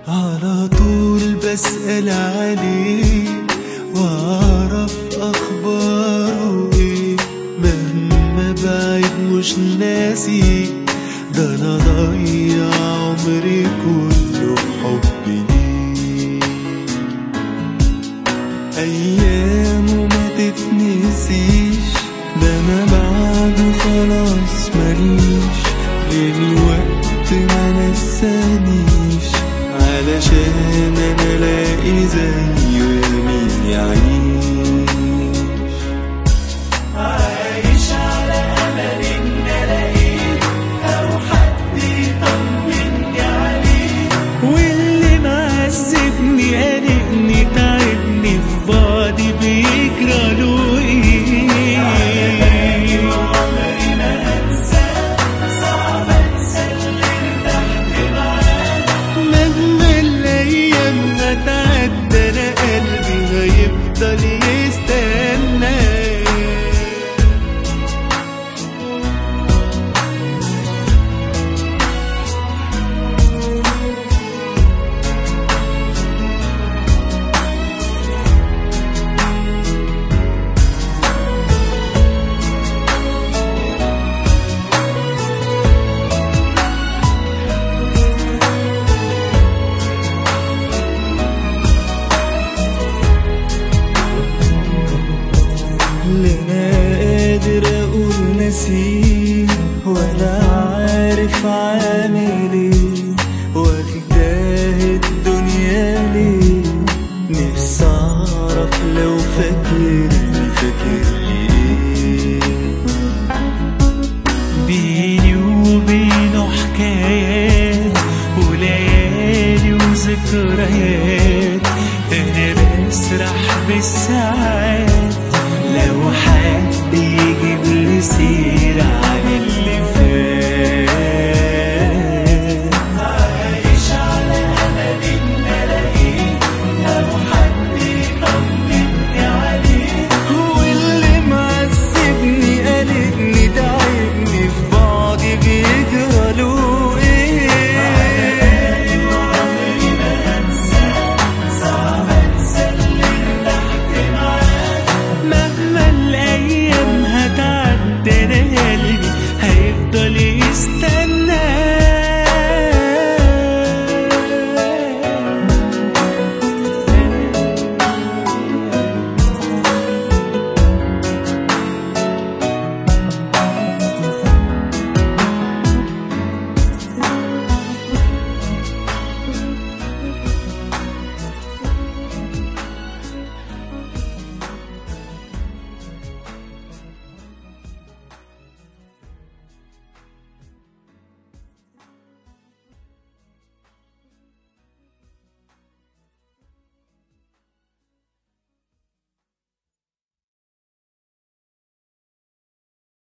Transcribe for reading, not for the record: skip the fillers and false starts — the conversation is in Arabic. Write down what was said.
على طول بسأل عليه واعرف اخباره ايه، مهما بعيد مش ناسي، ده انا ضيع عمري كله بحب ليه. ايامه ما تتنسيش، ده انا بعده خلاص ماليش، الوقت ما نسانيش، علشان انا الاقي زيه يمين يعيش. عايش على امل ان الاقيه او حد يطمني عليه، واللي معذبني قلقني تعبني في بعدي بيجرى له ايه. عمري ما انساه، صعب انسى اللي ارتحت معاه، مهما الايام هتعدي انا قلبي هيفضل يستنى. لا انا قادر اقول نسيه ولا عارف عامل ايه، واخداه الدنيا ليه، نفسي اعرف لو فاكرني فاكرني ايه. بيني وبينه حكايات وليالي وذكريات، انا بسرح بالساعات لو حد يجي